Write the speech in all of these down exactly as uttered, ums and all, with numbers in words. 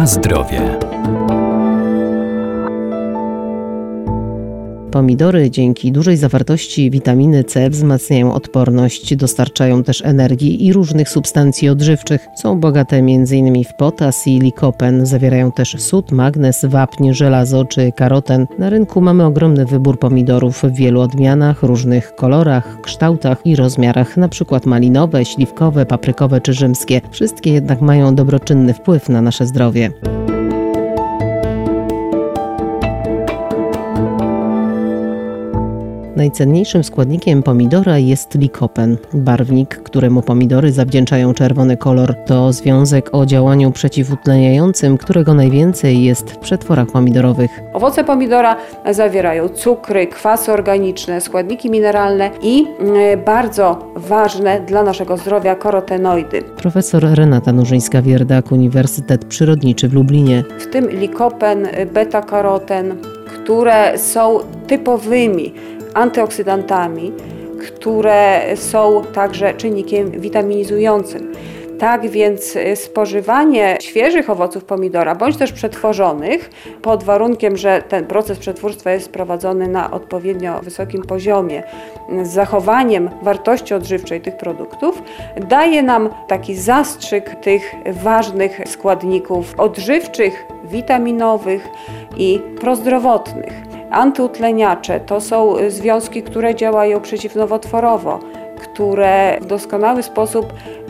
Na zdrowie. Pomidory dzięki dużej zawartości witaminy C wzmacniają odporność, dostarczają też energii i różnych substancji odżywczych. Są bogate między innymi w potas i likopen, zawierają też sód, magnez, wapń, żelazo czy karoten. Na rynku mamy ogromny wybór pomidorów w wielu odmianach, różnych kolorach, kształtach i rozmiarach, np. malinowe, śliwkowe, paprykowe czy rzymskie. Wszystkie jednak mają dobroczynny wpływ na nasze zdrowie. Najcenniejszym składnikiem pomidora jest likopen, barwnik, któremu pomidory zawdzięczają czerwony kolor. To związek o działaniu przeciwutleniającym, którego najwięcej jest w przetworach pomidorowych. Owoce pomidora zawierają cukry, kwasy organiczne, składniki mineralne i bardzo ważne dla naszego zdrowia karotenoidy. Profesor Renata Nurzyńska-Wierdak, Uniwersytet Przyrodniczy w Lublinie. W tym likopen, beta-karoten, które są typowymi antyoksydantami, które są także czynnikiem witaminizującym. Tak więc spożywanie świeżych owoców pomidora, bądź też przetworzonych, pod warunkiem, że ten proces przetwórstwa jest prowadzony na odpowiednio wysokim poziomie, z zachowaniem wartości odżywczej tych produktów, daje nam taki zastrzyk tych ważnych składników odżywczych, witaminowych i prozdrowotnych. Antyutleniacze to są związki, które działają przeciwnowotworowo, które w doskonały sposób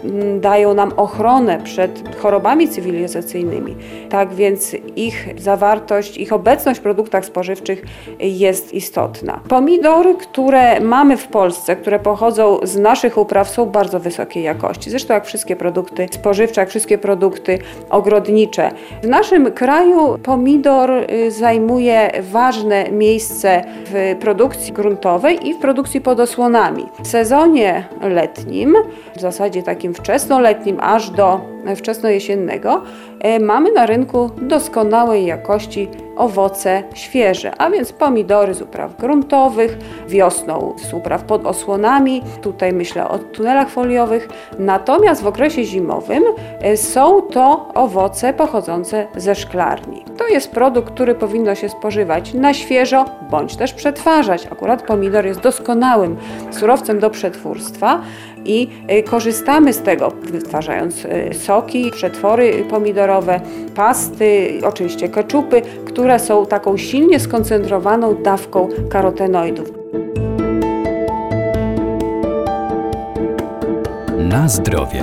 dają nam ochronę przed chorobami cywilizacyjnymi. Tak więc ich zawartość, ich obecność w produktach spożywczych jest istotna. Pomidory, które mamy w Polsce, które pochodzą z naszych upraw, są bardzo wysokiej jakości. Zresztą jak wszystkie produkty spożywcze, jak wszystkie produkty ogrodnicze. W naszym kraju pomidor zajmuje ważne miejsce w produkcji gruntowej i w produkcji pod osłonami. W sezonie letnim, w zasadzie takim wczesnoletnim aż do wczesnojesiennego, mamy na rynku doskonałej jakości owoce świeże, a więc pomidory z upraw gruntowych, wiosną z upraw pod osłonami, tutaj myślę o tunelach foliowych, natomiast w okresie zimowym są to owoce pochodzące ze szklarni. To jest produkt, który powinno się spożywać na świeżo, bądź też przetwarzać. Akurat pomidor jest doskonałym surowcem do przetwórstwa i korzystamy z tego, wytwarzając soki, przetwory pomidorowe, pasty, oczywiście keczupy, które są taką silnie skoncentrowaną dawką karotenoidów. Na zdrowie.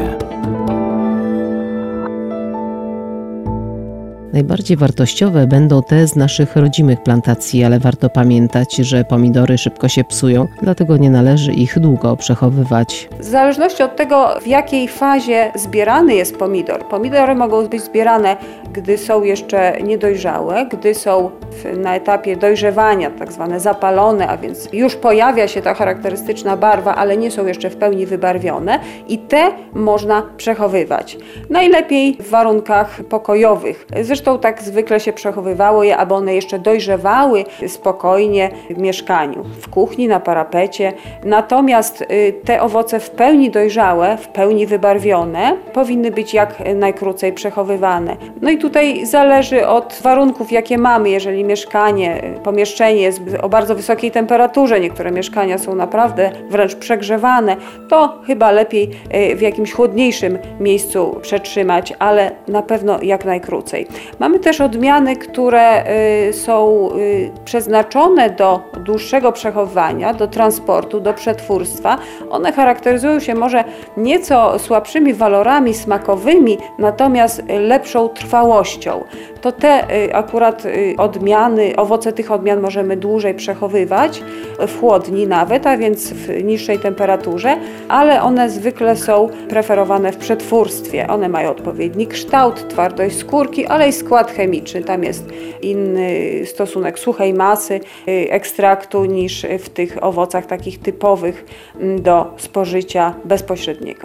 Najbardziej wartościowe będą te z naszych rodzimych plantacji, ale warto pamiętać, że pomidory szybko się psują, dlatego nie należy ich długo przechowywać. W zależności od tego, w jakiej fazie zbierany jest pomidor. Pomidory mogą być zbierane, gdy są jeszcze niedojrzałe, gdy są na etapie dojrzewania, tak zwane zapalone, a więc już pojawia się ta charakterystyczna barwa, ale nie są jeszcze w pełni wybarwione i te można przechowywać. Najlepiej w warunkach pokojowych. Zresztą tak zwykle się przechowywało je, aby one jeszcze dojrzewały spokojnie w mieszkaniu, w kuchni, na parapecie. Natomiast te owoce w pełni dojrzałe, w pełni wybarwione powinny być jak najkrócej przechowywane. No i tutaj zależy od warunków, jakie mamy. Jeżeli mieszkanie, pomieszczenie jest o bardzo wysokiej temperaturze, niektóre mieszkania są naprawdę wręcz przegrzewane, to chyba lepiej w jakimś chłodniejszym miejscu przetrzymać, ale na pewno jak najkrócej. Mamy też odmiany, które są przeznaczone do dłuższego przechowywania, do transportu, do przetwórstwa. One charakteryzują się może nieco słabszymi walorami smakowymi, natomiast lepszą trwałością. To te akurat odmiany, owoce tych odmian możemy dłużej przechowywać, w chłodni nawet, a więc w niższej temperaturze, ale one zwykle są preferowane w przetwórstwie. One mają odpowiedni kształt, twardość skórki, ale i skład chemiczny. Tam jest inny stosunek suchej masy ekstraktu niż w tych owocach takich typowych do spożycia bezpośredniego.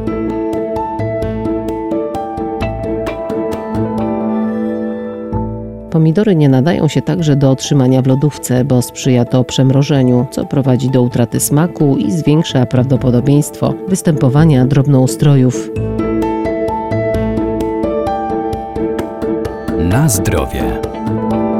Pomidory nie nadają się także do trzymania w lodówce, bo sprzyja to przemrożeniu, co prowadzi do utraty smaku i zwiększa prawdopodobieństwo występowania drobnoustrojów. Na zdrowie.